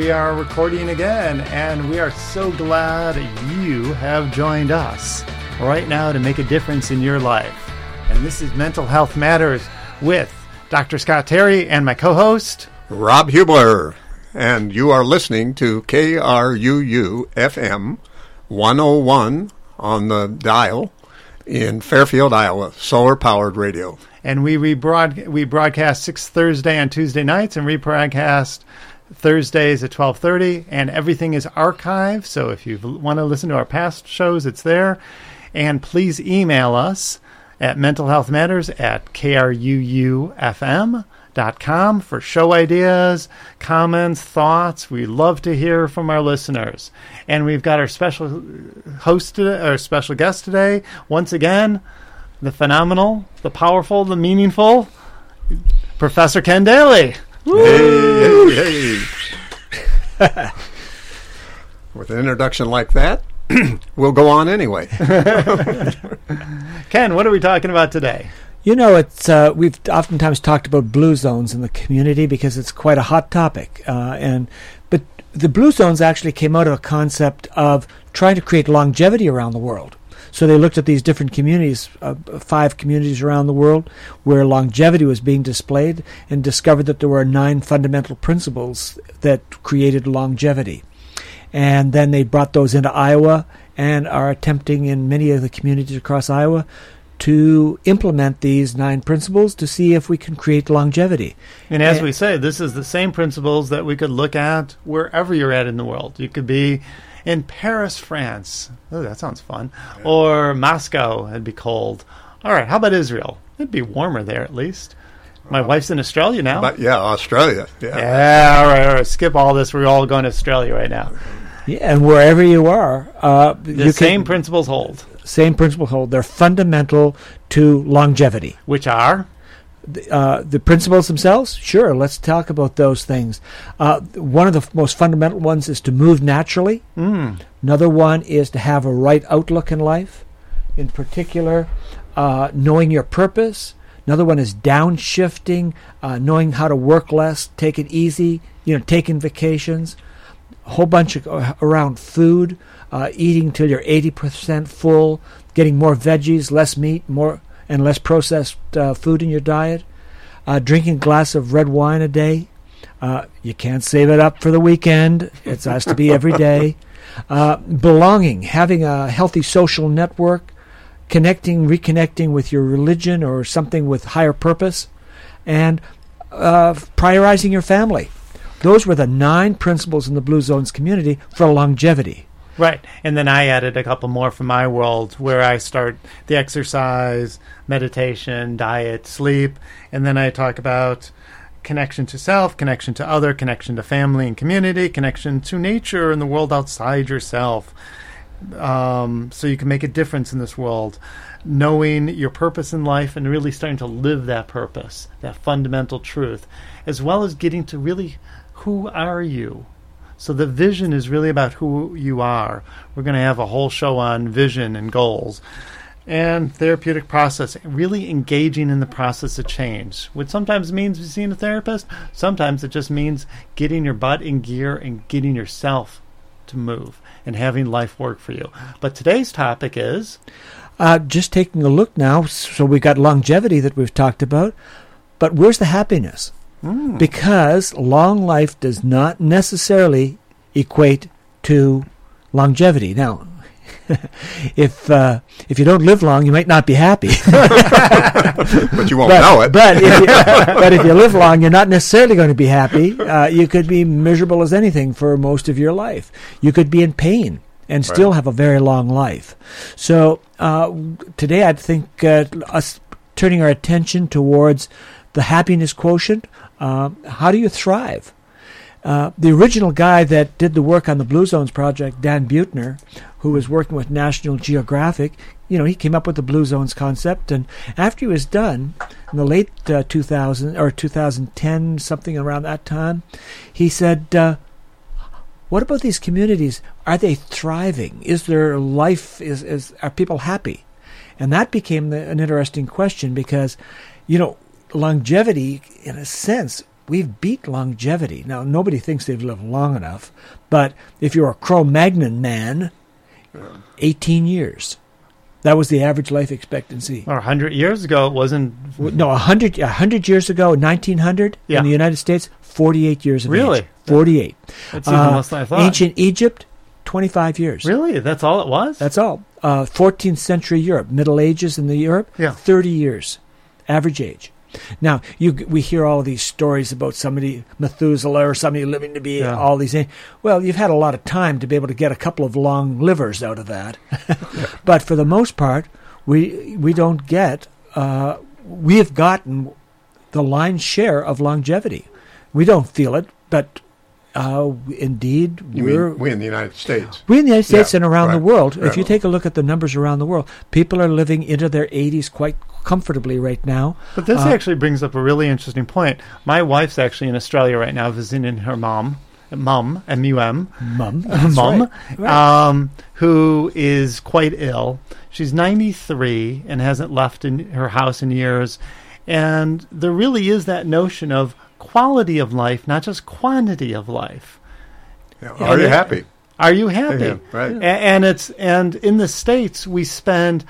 we are recording again, and we are so glad you have joined us right now to make a difference in your life. And this is Mental Health Matters with Dr. Scott Terry and my co-host, Rob Hubler. And you are listening to KRUU-FM 101 on the dial in Fairfield, Iowa, solar-powered radio. And we broadcast 6 Thursday and Tuesday nights and rebroadcast Thursdays at 12:30, and everything is archived. So if you want to listen to our past shows, it's there. And please email us at mentalhealthmatters@kruufm.com for show ideas, comments, thoughts. We love to hear from our listeners. And we've got our special host today, our special guest today. Once again, the phenomenal, the powerful, the meaningful Professor Ken Daly. Hey. With an introduction like that, we'll go on anyway. Ken, what are we talking about today? You know, it's we've oftentimes talked about blue zones in the community because it's quite a hot topic. But the blue zones actually came out of a concept of trying to create longevity around the world. So they looked at these different communities, 5 communities around the world, where longevity was being displayed, and discovered that there were 9 fundamental principles that created longevity. And then they brought those into Iowa and are attempting in many of the communities across Iowa to implement these 9 principles to see if we can create longevity. And as we say, this is the same principles that we could look at wherever you're at in the world. You could be in Paris, France. Oh, that sounds fun. Yeah. Or Moscow. It'd be cold. All right, how about Israel? It'd be warmer there at least. My wife's in Australia now. But yeah, Australia. Yeah, all right. Skip all this. We're all going to Australia right now. Yeah, and wherever you are, the same principles hold. Same principles hold. They're fundamental to longevity. Which are? The principles themselves? Sure, let's talk about those things. One of the most fundamental ones is to move naturally. Another one is to have a right outlook in life. In particular, knowing your purpose. Another one is downshifting, knowing how to work less, take it easy, taking vacations. A whole bunch around food, eating till you're 80% full, getting more veggies, less meat, more and less processed food in your diet, drinking a glass of red wine a day. You can't save it up for the weekend. It has to be every day. Belonging, having a healthy social network, reconnecting with your religion or something with higher purpose, and prioritizing your family. Those were the 9 principles in the Blue Zones community for longevity. Right. And then I added a couple more from my world where I start the exercise, meditation, diet, sleep, and then I talk about connection to self, connection to other, connection to family and community, connection to nature and the world outside yourself. So you can make a difference in this world, knowing your purpose in life and really starting to live that purpose, that fundamental truth, as well as getting to really, who are you? So the vision is really about who you are. We're going to have a whole show on vision and goals and therapeutic process, really engaging in the process of change, which sometimes means seeing a therapist. Sometimes it just means getting your butt in gear and getting yourself to move and having life work for you. But today's topic is? Just taking a look now. So we got longevity that we've talked about, but where's the happiness? Because long life does not necessarily equate to longevity. Now, if you don't live long, you might not be happy. But you won't know it. But if you live long, you're not necessarily going to be happy. You could be miserable as anything for most of your life. You could be in pain and still have a very long life. So today I'd think us turning our attention towards the happiness quotient. How do you thrive? The original guy that did the work on the Blue Zones project, Dan Buettner, who was working with National Geographic, he came up with the Blue Zones concept. And after he was done, in the late 2000 or 2010, something around that time, he said, what about these communities? Are they thriving? Is their life, are people happy? And that became an interesting question because, longevity, in a sense, we've beat longevity. Now, nobody thinks they've lived long enough, but if you're a Cro-Magnon man, 18 years. That was the average life expectancy. Or 100 years ago, it wasn't... No, 100 years ago, 1900, in the United States, 48 years of age. Really? 48. That's even less than I thought. Ancient Egypt, 25 years. Really? That's all it was? That's all. 14th century Europe, Middle Ages in the Europe, 30 years, average age. Now, we hear all of these stories about somebody, Methuselah, or somebody living to be all these things. Well, you've had a lot of time to be able to get a couple of long livers out of that. But for the most part, we don't get, we have gotten the lion's share of longevity. We don't feel it, but indeed, we in the United States. We in the United States and around the world. Right. If you take a look at the numbers around the world, people are living into their 80s quite comfortably right now. But this actually brings up a really interesting point. My wife's actually in Australia right now visiting her mum, M-U-M. Mum. Right. Who is quite ill. She's 93 and hasn't left her house in years. And there really is that notion of quality of life, not just quantity of life. Yeah. Are you happy? Are you happy? Yeah, right. And in the States, we spend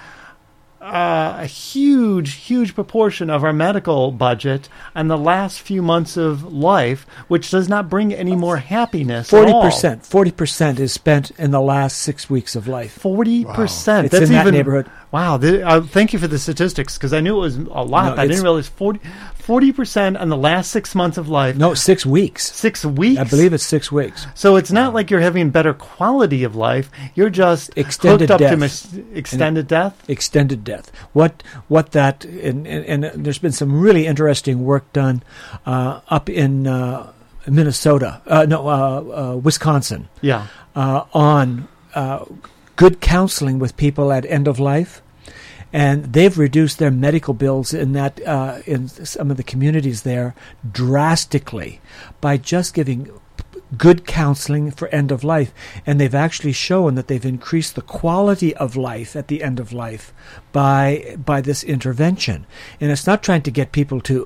a huge proportion of our medical budget on the last few months of life, which does not bring any more happiness 40%. 40% is spent in the last 6 weeks of life. 40%. Wow. That's in that even, neighborhood. Wow. Thank you for the statistics, because I knew it was a lot. No, I didn't realize 40% in the last 6 months of life. No, 6 weeks. 6 weeks? I believe it's 6 weeks. So it's not like you're having better quality of life. You're just extended hooked up death. to extended death? Extended death. What that, and there's been some really interesting work done up in Minnesota, Wisconsin. Yeah. On good counseling with people at end of life. And they've reduced their medical bills in some of the communities there drastically by just giving good counseling for end of life. And they've actually shown that they've increased the quality of life at the end of life by this intervention. And it's not trying to get people to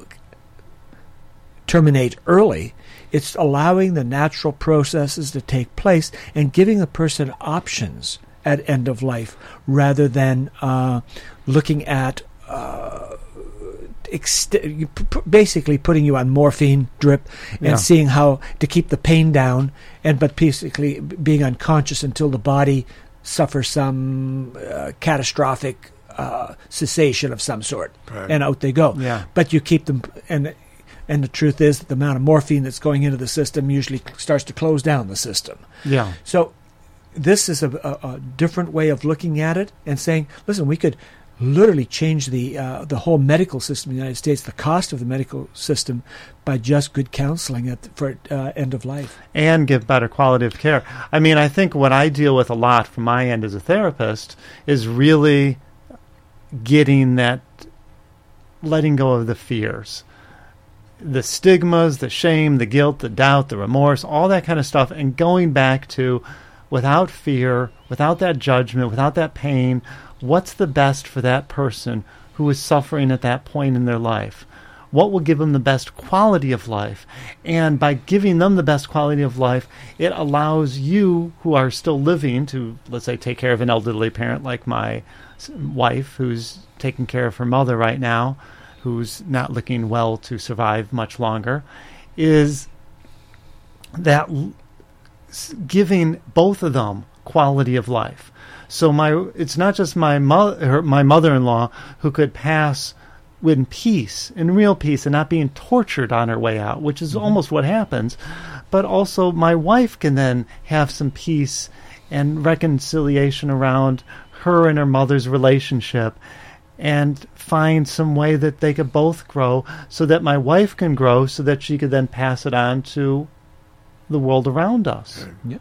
terminate early. It's allowing the natural processes to take place and giving a person options at end of life, rather than looking at basically putting you on morphine drip and seeing how to keep the pain down, but basically being unconscious until the body suffers some catastrophic cessation of some sort, and out they go. Yeah. But you keep them, and the truth is that the amount of morphine that's going into the system usually starts to close down the system. Yeah. So this is a different way of looking at it and saying, listen, we could literally change the whole medical system in the United States, the cost of the medical system, by just good counseling for end of life. And give better quality of care. I mean, I think what I deal with a lot from my end as a therapist is really getting that, letting go of the fears. The stigmas, the shame, the guilt, the doubt, the remorse, all that kind of stuff, and going back to, without fear, without that judgment, without that pain, what's the best for that person who is suffering at that point in their life? What will give them the best quality of life? And by giving them the best quality of life, it allows you who are still living to, let's say, take care of an elderly parent like my wife, who's taking care of her mother right now, who's not looking well to survive much longer, is that giving both of them quality of life. So it's not just my mother-in-law who could pass in peace, in real peace, and not being tortured on her way out, which is almost what happens, but also my wife can then have some peace and reconciliation around her and her mother's relationship, and find some way that they could both grow, so that my wife can grow, so that she could then pass it on to the world around us. Yeah.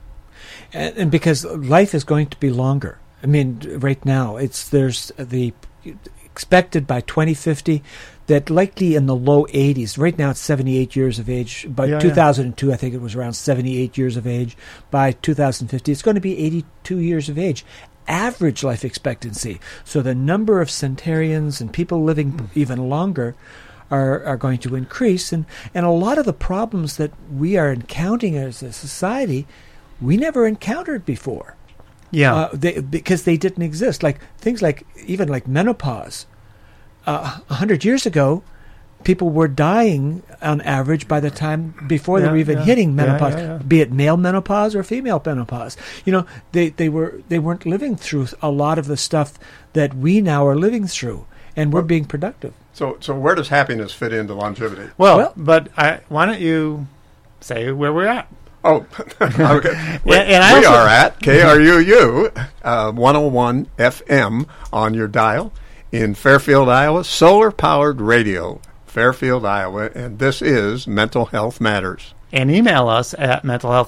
And because life is going to be longer. I mean, right now, there's the expected by 2050 that likely in the low 80s. Right now, it's 78 years of age. By 2002, I think it was around 78 years of age. By 2050, it's going to be 82 years of age. Average life expectancy. So the number of centenarians and people living even longer are going to increase. And a lot of the problems that we are encountering as a society, we never encountered before. Yeah. Because they didn't exist. Like things like even like menopause. 100 years ago, people were dying on average by the time before they were even hitting menopause, be it male menopause or female menopause. You know, they weren't living through a lot of the stuff that we now are living through, and we're being productive. So where does happiness fit into longevity? Well, but why don't you say where we're at? Oh, okay. We and are at KRUU 101 FM on your dial in Fairfield, Iowa, solar-powered radio, Fairfield, Iowa, and this is Mental Health Matters. And email us at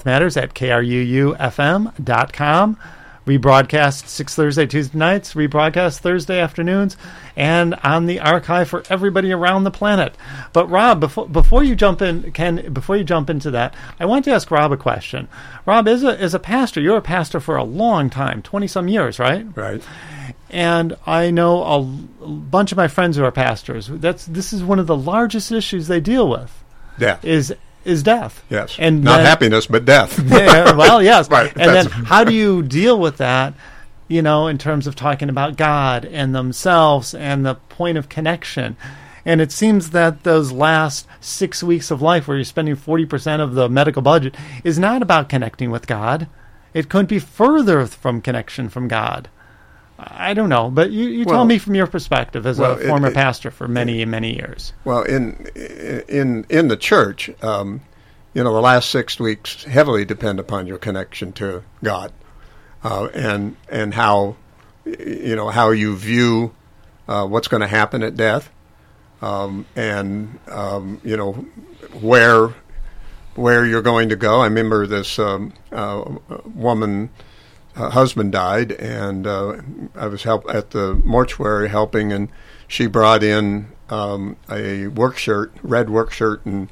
mentalhealthmatters@kruufm.com. We broadcast 6 Thursday, Tuesday nights, rebroadcast Thursday afternoons, and on the archive for everybody around the planet. But Rob, before you jump in, before you jump into that, I want to ask Rob a question. Rob, as a pastor, you're a pastor for a long time, 20-some years, right? Right. And I know a bunch of my friends who are pastors. This is one of the largest issues they deal with. Death. Is death. Yes. And not happiness, but death. Well, yes. Right. And then how do you deal with that, you know, in terms of talking about God and themselves and the point of connection? And it seems that those last 6 weeks of life where you're spending 40% of the medical budget is not about connecting with God. It couldn't be further from connection from God. I don't know, but you tell me from your perspective as a former pastor for many, many years. Well, in the church, the last 6 weeks heavily depend upon your connection to God, and how you view what's going to happen at death, and where you're going to go. I remember this woman. Husband died, and I was at the mortuary helping, and she brought in a work shirt, red work shirt, and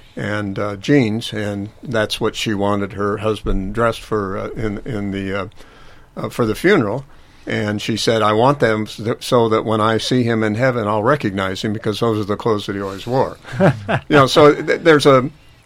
jeans, and that's what she wanted her husband dressed for for the funeral. And she said, "I want them so that when I see him in heaven, I'll recognize him because those are the clothes that he always wore." So there's a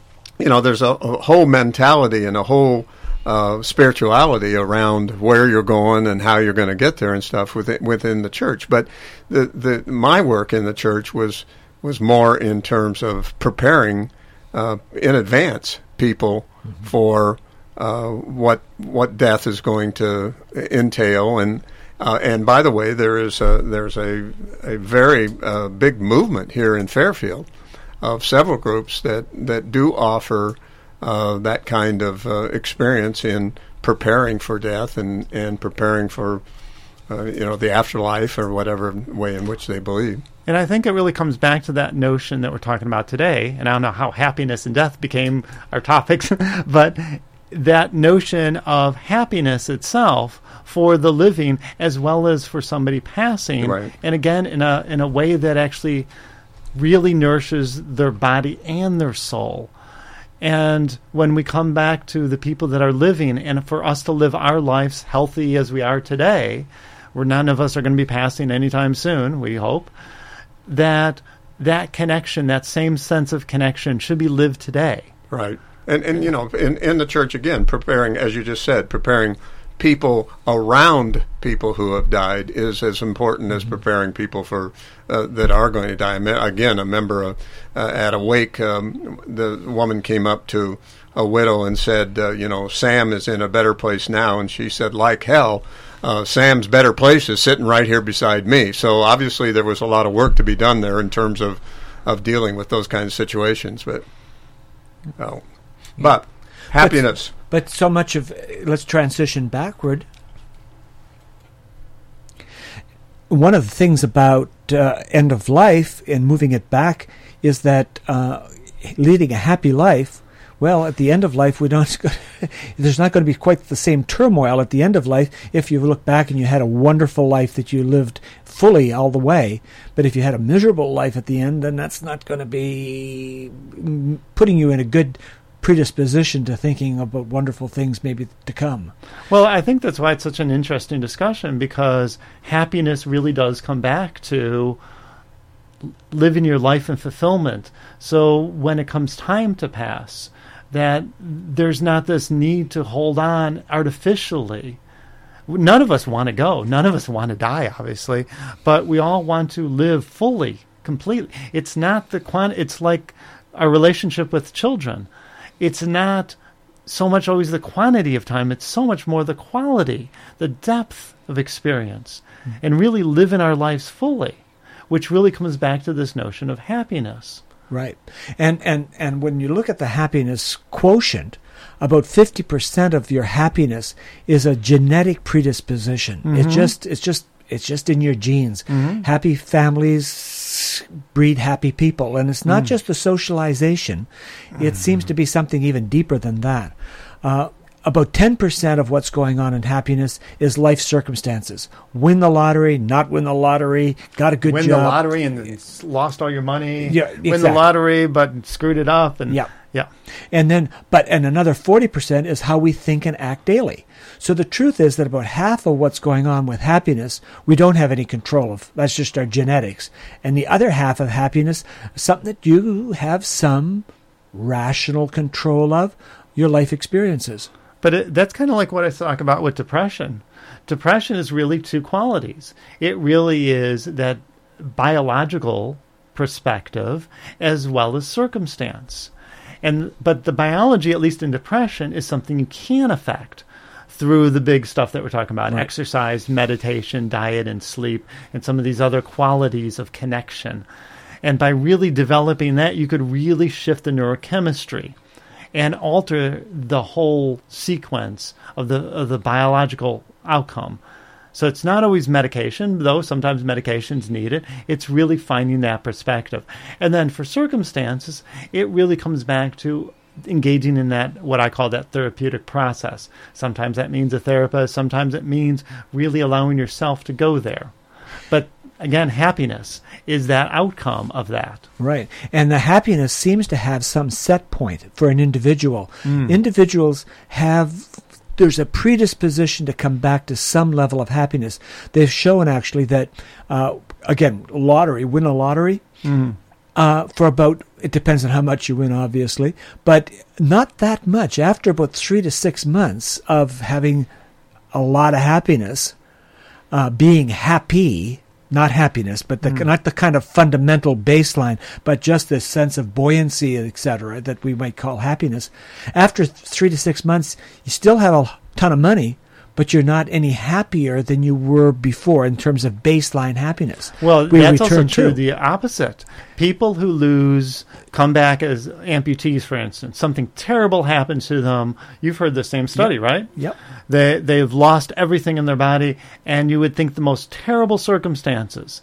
whole mentality and a whole spirituality around where you're going and how you're going to get there and stuff within the church. But my work in the church was more in terms of preparing in advance people for what death is going to entail. And by the way, there's a very big movement here in Fairfield of several groups that do offer that kind of experience in preparing for death and preparing for the afterlife or whatever way in which they believe. And I think it really comes back to that notion that we're talking about today. And I don't know how happiness and death became our topics, but that notion of happiness itself for the living as well as for somebody passing, right. And again in a way that actually really nourishes their body and their soul. And when we come back to the people that are living, and for us to live our lives healthy as we are today, where none of us are going to be passing anytime soon, we hope, that connection, that same sense of connection should be lived today. Right. And in the church, again, preparing, as you just said, preparing people around people who have died is as important as preparing people for that are going to die. Again, I remember at a wake, the woman came up to a widow and said, Sam is in a better place now. And she said, like hell, Sam's better place is sitting right here beside me. So obviously there was a lot of work to be done there in terms of dealing with those kinds of situations. But happiness. But so much of, let's transition backward. One of the things about end of life and moving it back is that leading a happy life, well, at the end of life, there's not going to be quite the same turmoil at the end of life if you look back and you had a wonderful life that you lived fully all the way. But if you had a miserable life at the end, then that's not going to be putting you in a good predisposition to thinking about wonderful things maybe to come. Well, I think that's why it's such an interesting discussion, because happiness really does come back to living your life in fulfillment. So when it comes time to pass, that there's not this need to hold on artificially. None of us want to go. None of us want to die, obviously, but we all want to live fully, completely. It's not it's like our relationship with children. It's not so much always the quantity of time. It's so much more the quality, the depth of experience, and really living our lives fully, which really comes back to this notion of happiness. Right. And when you look at the happiness quotient, about 50% of your happiness is a genetic predisposition. Mm-hmm. It's just in your genes. Mm-hmm. Happy Happy families breed happy people, and it's not just the socialization. It seems to be something even deeper than that. About 10% of what's going on in happiness is life circumstances. Win the lottery, not win the lottery, got a good win job. the lottery and then lost all your money. Yeah, Win the exactly. lottery but screwed it up. And Yeah. yeah. And another 40% is how we think and act daily. So the truth is that about half of what's going on with happiness, we don't have any control of. That's just our genetics. And the other half of happiness, something that you have some rational control of, your life experiences. But that's kind of like what I talk about with depression. Depression is really two qualities. It really is that biological perspective as well as circumstance. But the biology, at least in depression, is something you can affect through the big stuff that we're talking about, right. Exercise, meditation, diet, and sleep, and some of these other qualities of connection. And by really developing that, you could really shift the neurochemistry and alter the whole sequence of the biological outcome. So it's not always medication, though sometimes medication's needed. It's really finding that perspective. And then for circumstances, it really comes back to engaging in that, what I call that therapeutic process. Sometimes that means a therapist. Sometimes it means really allowing yourself to go there. But again, happiness is that outcome of that. Right. And the happiness seems to have some set point for an individual. Individuals there's a predisposition to come back to some level of happiness. They've shown actually that, again, win a lottery, for about, it depends on how much you win, obviously, but not that much. After about 3 to 6 months of having a lot of happiness, being happy, not happiness, but not the kind of fundamental baseline, but just this sense of buoyancy, etc., that we might call happiness. After 3 to 6 months, you still have a ton of money, but you're not any happier than you were before in terms of baseline happiness. Well, that's also true, the opposite. People who come back as amputees, for instance. Something terrible happens to them. You've heard the same study, right? Yep. They've lost everything in their body, and you would think the most terrible circumstances.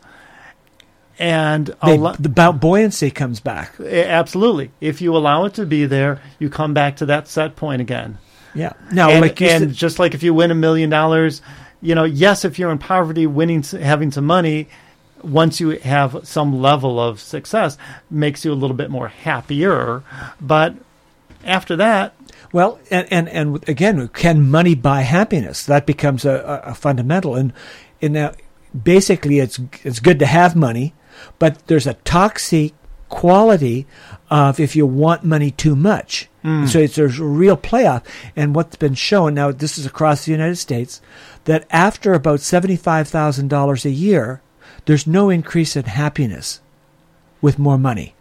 And the buoyancy comes back. Absolutely. If you allow it to be there, you come back to that set point again. Yeah. Now, just like if you win $1 million, yes, if you're in poverty, having some money, once you have some level of success, makes you a little bit more happier. But after that, well, and again, can money buy happiness? That becomes a fundamental. And basically, it's good to have money, but there's a toxic quality of if you want money too much. So there's a real playoff. And what's been shown, now this is across the United States, that after about $75,000 a year, there's no increase in happiness with more money.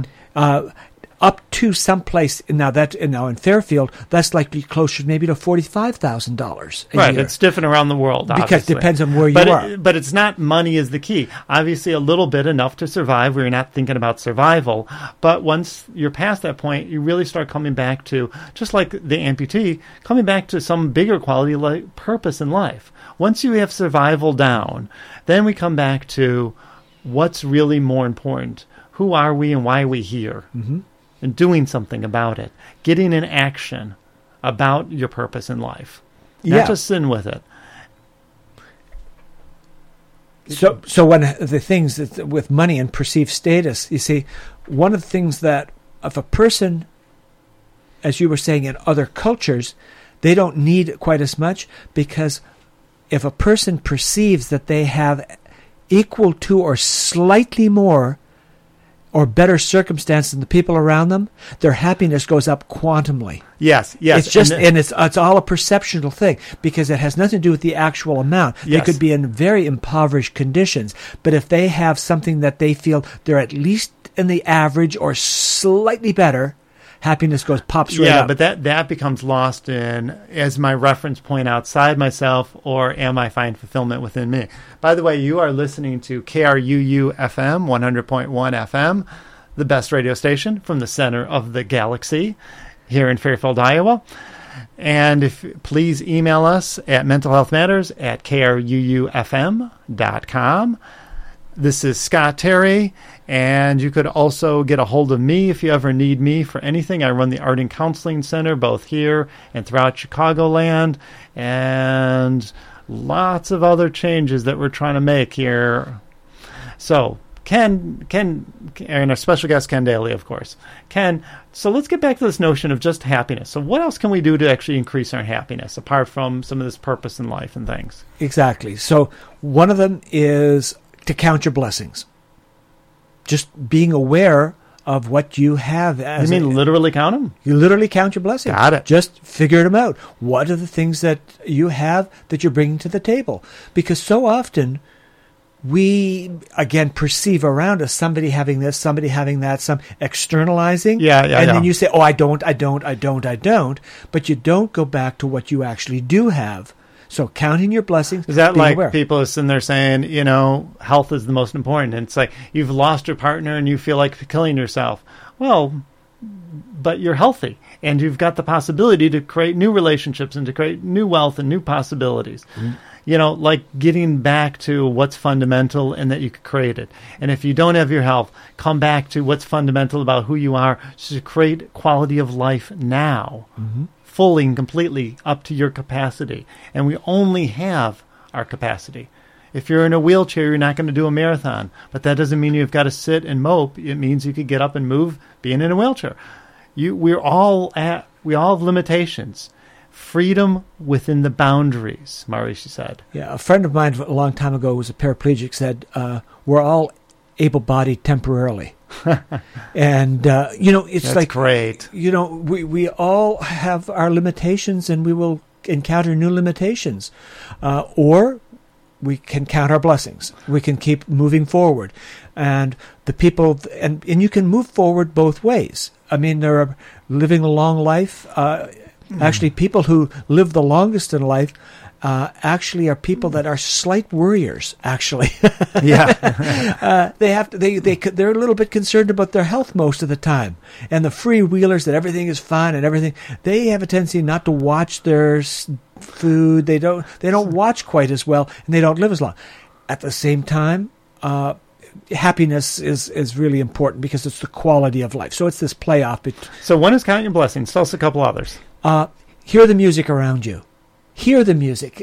Up to some place now in Fairfield, that's likely closer maybe to $45,000 a right, year. it's different around the world, obviously. Because it depends on where you are. But it's not money is the key. Obviously, a little bit, enough to survive. We're not thinking about survival. But once you're past that point, you really start coming back to, just like the amputee, coming back to some bigger quality like purpose in life. Once you have survival down, then we come back to what's really more important. Who are we and why are we here? And doing something about it, getting in action about your purpose in life, not just sin with it. So one of the things that with money and perceived status, you see, one of the things that if a person, as you were saying, in other cultures, they don't need quite as much, because if a person perceives that they have equal to or slightly more or better circumstance than the people around them, their happiness goes up quantumly. Yes. It's just, and it's all a perceptual thing because it has nothing to do with the actual amount. Yes. They could be in very impoverished conditions, but if they have something that they feel they're at least in the average or slightly better, happiness pops right up. But that becomes lost in, as my reference point outside myself, or am I find fulfillment within me? By the way, you are listening to KRUU FM, 100.1 FM, the best radio station from the center of the galaxy here in Fairfield, Iowa. And please email us at mentalhealthmatters@kruufm.com. This is Scott Terry, and you could also get a hold of me if you ever need me for anything. I run the Art and Counseling Center both here and throughout Chicagoland, and lots of other changes that we're trying to make here. So Ken, and our special guest, Ken Daly, of course. Ken, so let's get back to this notion of just happiness. So what else can we do to actually increase our happiness, apart from some of this purpose in life and things? Exactly. So one of them is to count your blessings. Just being aware of what you have. You mean literally count them? You literally count your blessings. Got it. Just figure them out. What are the things that you have that you're bringing to the table? Because so often we, again, perceive around us somebody having this, somebody having that, some externalizing. And then you say, oh, I don't. But you don't go back to what you actually do have. So counting your blessings. Is that like aware. People are sitting there saying, health is the most important. And it's like you've lost your partner and you feel like killing yourself. Well, but you're healthy and you've got the possibility to create new relationships and to create new wealth and new possibilities. Mm-hmm. Like getting back to what's fundamental and that you could create it. And if you don't have your health, come back to what's fundamental about who you are to create quality of life now. Mm-hmm. Fully and completely up to your capacity. And we only have our capacity. If you're in a wheelchair, you're not going to do a marathon. But that doesn't mean you've got to sit and mope. It means you could get up and move being in a wheelchair. We all have limitations. Freedom within the boundaries, Maharishi said. Yeah, a friend of mine a long time ago who was a paraplegic said, we're all able-bodied temporarily. And it's That's like great. We all have our limitations, and we will encounter new limitations, or we can count our blessings. We can keep moving forward, and the people and you can move forward both ways. I mean, there are living a long life. Actually, people who live the longest in life actually are people that are slight worriers. Actually, yeah, they're a little bit concerned about their health most of the time. And the freewheelers that everything is fine and everything, they have a tendency not to watch their food. They don't watch quite as well, and they don't live as long. At the same time, happiness is really important because it's the quality of life. So it's this playoff. So one is counting your blessings. Tell us a couple others. Hear the music around you. Hear the music.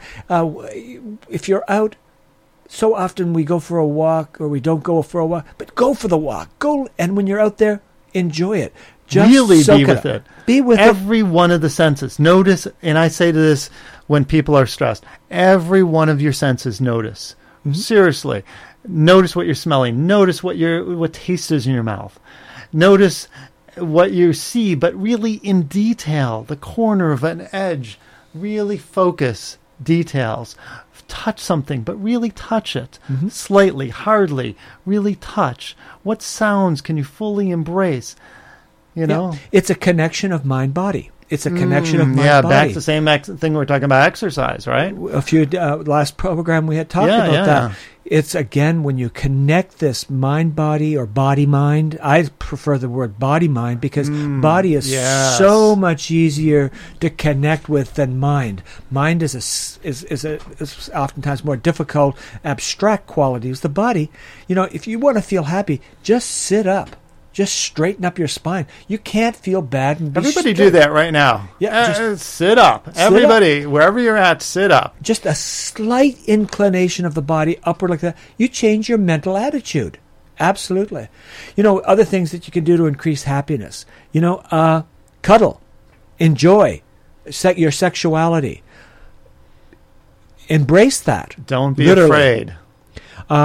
If you're out, so often we go for a walk or we don't go for a walk, but go for the walk. Go, and when you're out there, enjoy it. Just really be with it. Be with every one of the senses. Notice, and I say to this when people are stressed, every one of your senses notice. Mm-hmm. Seriously. Notice what you're smelling. Notice what taste is in your mouth. Notice what you see, but really in detail, the corner of an edge. Really focus details. Touch something, but really touch it. Mm-hmm. Slightly, hardly, really touch. What sounds can you fully embrace? It's a connection of mind-body. It's a connection of mind-body. Yeah, back to the same thing we were talking about exercise, right? A few last program we had talked about that. It's, again, when you connect this mind-body or body-mind. I prefer the word body-mind because body is so much easier to connect with than mind. Mind is oftentimes more difficult, abstract qualities. The body, if you want to feel happy, just sit up. Just straighten up your spine. You can't feel bad and be Everybody do that right now. Yeah, just sit up. Everybody, wherever you're at, sit up. Just a slight inclination of the body upward like that. You change your mental attitude. Absolutely. Other things that you can do to increase happiness. Cuddle. Enjoy your sexuality. Embrace that. Don't be afraid.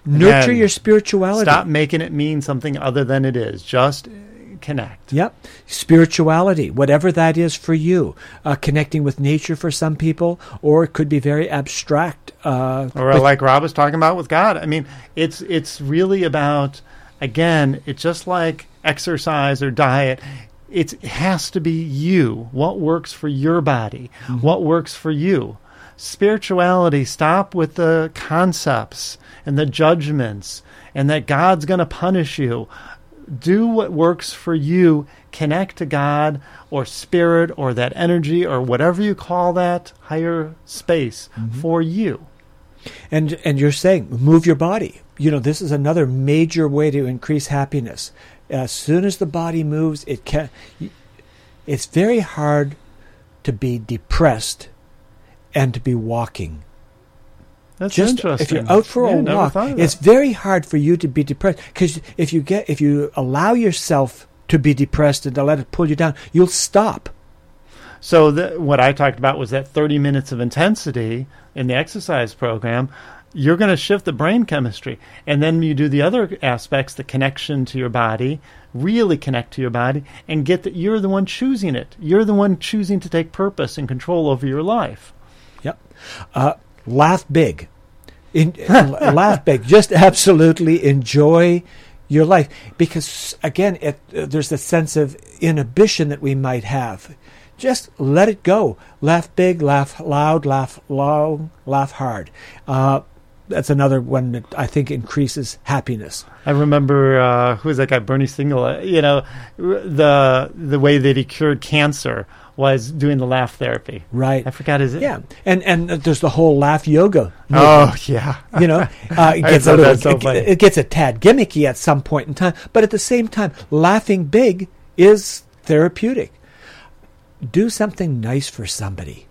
Nurture Again, your spirituality. Stop making it mean something other than it is. Just connect. Yep. Spirituality, whatever that is for you. Connecting with nature for some people, or it could be very abstract. Or like Rob was talking about with God. I mean, it's really about, again, it's just like exercise or diet. It has to be you. What works for your body? Mm-hmm. What works for you? Spirituality, stop with the concepts and the judgments and that God's going to punish you. Do what works for you. Connect to God or spirit or that energy or whatever you call that higher space for you. And you're saying, move your body. You know, this is another major way to increase happiness. As soon as the body moves, it's very hard to be depressed and to be walking. That's Just interesting. if you're out for a never walk, thought of it's that. very hard for you to be depressed, because if you allow yourself to be depressed and to let it pull you down, you'll stop. So what I talked about was that 30 minutes of intensity in the exercise program. You're going to shift the brain chemistry. And then you do the other aspects, the connection to your body, really connect to your body, and get that you're the one choosing it. You're the one choosing to take purpose and control over your life. Yep. Laugh big. Laugh big. Just absolutely enjoy your life. Because, again, there's a sense of inhibition that we might have. Just let it go. Laugh big, laugh loud, laugh long, laugh hard. That's another one that I think increases happiness. I remember, who was that guy, Bernie Siegel, the way that he cured cancer was doing the laugh therapy. Right. I forgot his... Yeah. And there's the whole laugh yoga movement. Oh, yeah. You know, it gets a tad gimmicky at some point in time, but at the same time, laughing big is therapeutic. Do something nice for somebody.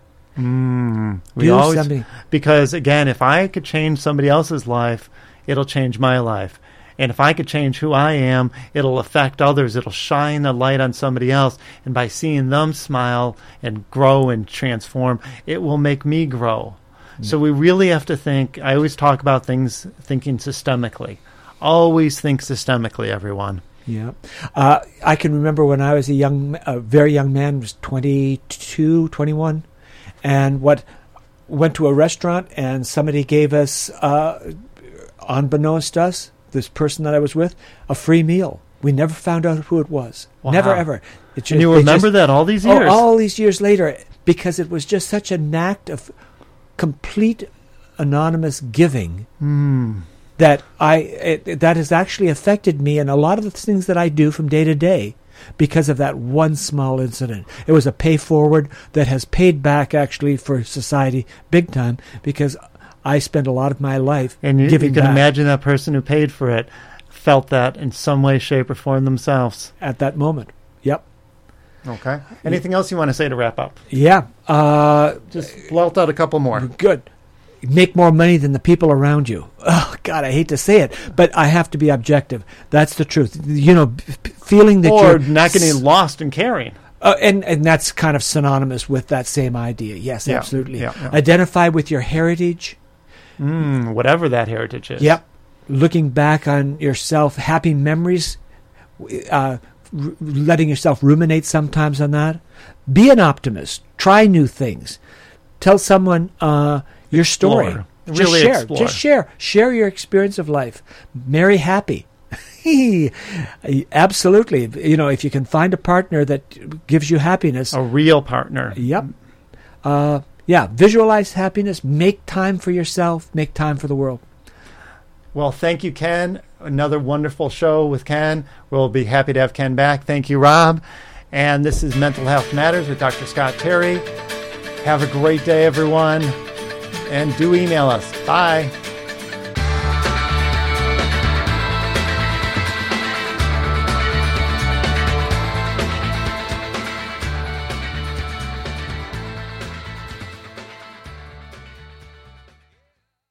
Because, again, if I could change somebody else's life, it'll change my life. And if I could change who I am, it'll affect others. It'll shine a light on somebody else. And by seeing them smile and grow and transform, it will make me grow. So we really have to think. I always talk about things thinking systemically. Always think systemically, everyone. Yeah. I can remember when I was a very young man, was 22, 21, and went to a restaurant and somebody gave us, unbeknownst to us, this person that I was with, a free meal. We never found out who it was. Wow. Never, ever. And you remember that all these years? All these years later, because it was just such an act of complete anonymous giving that that has actually affected me in a lot of the things that I do from day to day because of that one small incident. It was a pay forward that has paid back actually for society big time, because I spent a lot of my life and giving you can back. imagine that person who paid for it felt that in some way, shape, or form themselves. At that moment. Yep. Okay. Anything else you want to say to wrap up? Yeah. Just blurt out a couple more. Good. Make more money than the people around you. Oh, God, I hate to say it, but I have to be objective. That's the truth. You know, feeling that or you're... not getting lost in caring. And that's kind of synonymous with that same idea. Yes, Yeah, absolutely. yeah. Identify with your heritage. Whatever that heritage is. Yep. Looking back on yourself, happy memories, letting yourself ruminate sometimes on that. Be an optimist. Try new things. Tell someone your story. Explore. Just Really share. explore. Just share. Share your experience of life. Marry happy. Absolutely. You know, if you can find a partner that gives you happiness. A real partner. Yep. Visualize happiness. Make time for yourself. Make time for the world. Well, thank you, Ken. Another wonderful show with Ken. We'll be happy to have Ken back. Thank you, Rob. And this is Mental Health Matters with Dr. Scott Terry. Have a great day, everyone. And do email us. Bye.